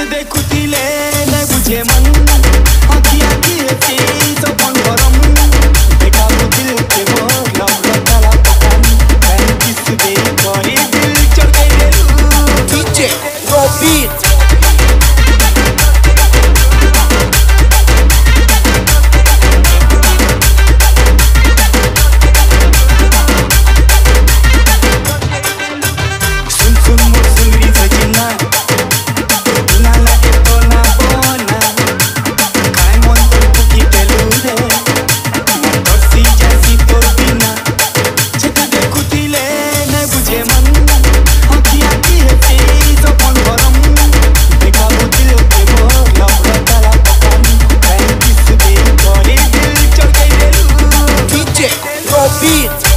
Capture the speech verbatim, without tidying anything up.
देखुतिले नै बुझे मन आखिया किएछि सपन गरम देखा दिल के बोला तला पकान मैं किस दे करे दिल चढ़ गए डीजे रॉबिट Beat